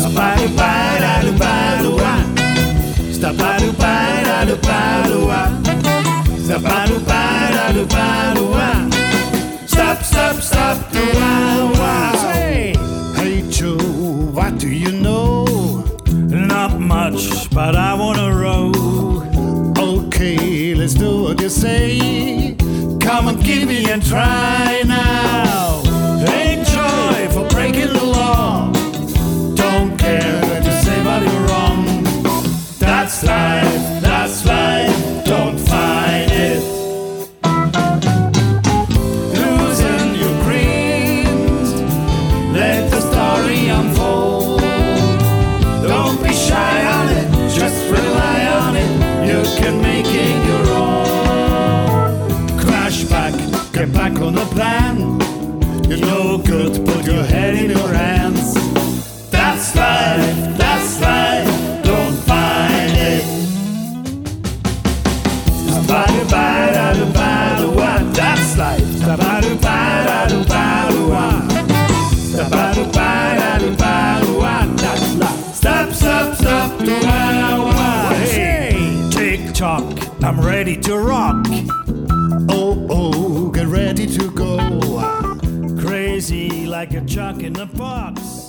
Zaparu-ba-da-lu-ba-lu-wa. Zaparu-ba-da-lu-ba-lu-wa. Zaparu-ba-da-lu-ba-lu-wa. Stop, stop, stop the wow. Hey Joe, what do you know? Not much, but I wanna row. Okay, let's do what you say. Come and give me a try now. Enjoy for breaking the law. Don't care what you say, but you're wrong. That's life, that's life. Don't fight it. Losing your dreams. Let the story unfold. Don't be shy on it. Just rely on it. You can make it your own. Crash back, get back on the plan. You're no good, put your head in your hands. That's life, that's life. Don't fight it. Zaparu-ba-da-lu-ba-lu-wa. That's life. Zaparu-ba-da-lu-ba-lu-wa. Zaparu-ba-da-lu-ba-lu-wa. That's life. Stop, stop, stop the wow. Hey, tick-tock, I'm ready to rock. Oh, oh, get ready to go. Crazy like a chuck in a box.